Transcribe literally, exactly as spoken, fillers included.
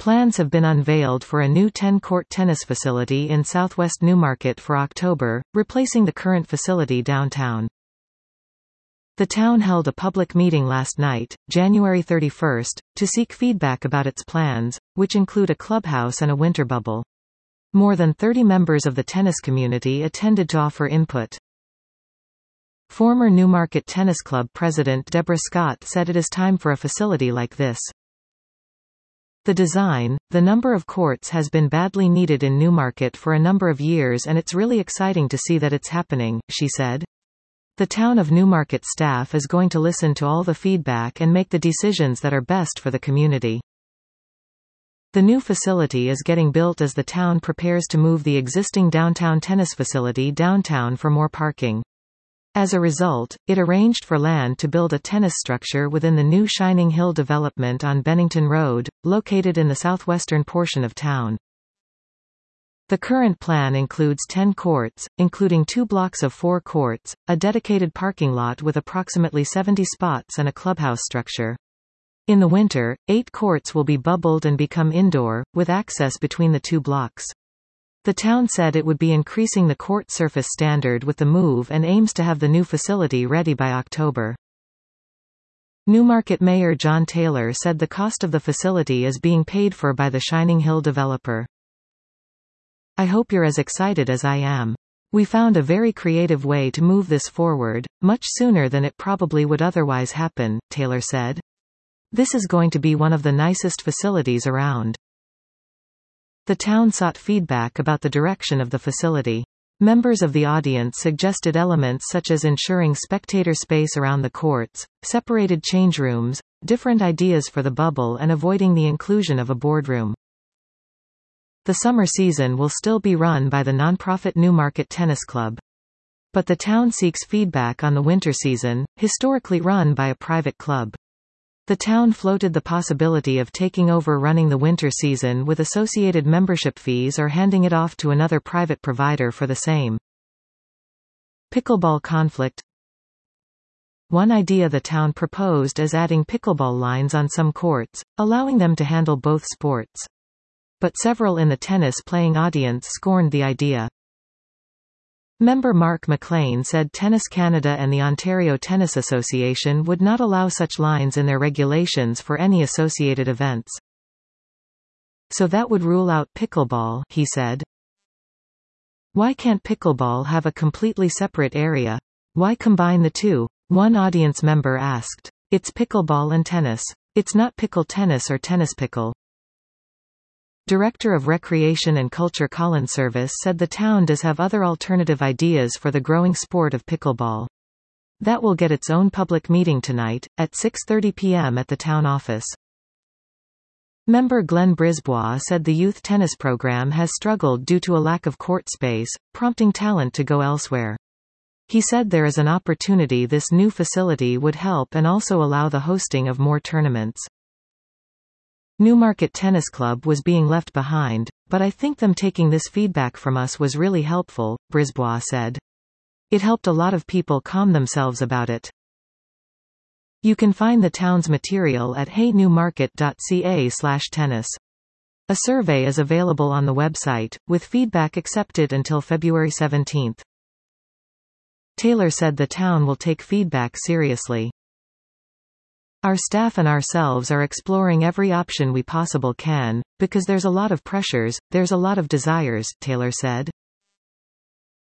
Plans have been unveiled for a new ten-court tennis facility in southwest Newmarket for October, replacing the current facility downtown. The town held a public meeting last night, January thirty-first, to seek feedback about its plans, which include a clubhouse and a winter bubble. More than thirty members of the tennis community attended to offer input. Former Newmarket Tennis Club president Deborah Scott said it is time for a facility like this. The design, the number of courts has been badly needed in Newmarket for a number of years and it's really exciting to see that it's happening, she said. The Town of Newmarket staff is going to listen to all the feedback and make the decisions that are best for the community. The new facility is getting built as the town prepares to move the existing downtown tennis facility downtown for more parking. As a result, it arranged for land to build a tennis structure within the new Shining Hill development on Bennington Road, located in the southwestern portion of town. The current plan includes ten courts, including two blocks of four courts, a dedicated parking lot with approximately seventy spots and a clubhouse structure. In the winter, eight courts will be bubbled and become indoor, with access between the two blocks. The town said it would be increasing the court surface standard with the move and aims to have the new facility ready by October. Newmarket Mayor John Taylor said the cost of the facility is being paid for by the Shining Hill developer. "I hope you're as excited as I am. We found a very creative way to move this forward, much sooner than it probably would otherwise happen," Taylor said. "This is going to be one of the nicest facilities around." The town sought feedback about the direction of the facility. Members of the audience suggested elements such as ensuring spectator space around the courts, separated change rooms, different ideas for the bubble and avoiding the inclusion of a boardroom. The summer season will still be run by the nonprofit Newmarket Tennis Club. But the town seeks feedback on the winter season, historically run by a private club. The town floated the possibility of taking over running the winter season with associated membership fees or handing it off to another private provider for the same. Pickleball conflict. One idea the town proposed is adding pickleball lines on some courts, allowing them to handle both sports. But several in the tennis-playing audience scorned the idea. Member Mark McLean said Tennis Canada and the Ontario Tennis Association would not allow such lines in their regulations for any associated events. So that would rule out pickleball, he said. Why can't pickleball have a completely separate area? Why combine the two? One audience member asked. It's pickleball and tennis. It's not pickle tennis or tennis pickle. Director of Recreation and Culture Colin Service said the town does have other alternative ideas for the growing sport of pickleball. That will get its own public meeting tonight, at six thirty p m at the town office. Member Glenn Brisbois said the youth tennis program has struggled due to a lack of court space, prompting talent to go elsewhere. He said there is an opportunity this new facility would help and also allow the hosting of more tournaments. Newmarket Tennis Club was being left behind, but I think them taking this feedback from us was really helpful, Brisbois said. It helped a lot of people calm themselves about it. You can find the town's material at hey newmarket dot c a slash tennis. A survey is available on the website, with feedback accepted until February seventeenth. Taylor said the town will take feedback seriously. Our staff and ourselves are exploring every option we possible can, because there's a lot of pressures, there's a lot of desires, Taylor said.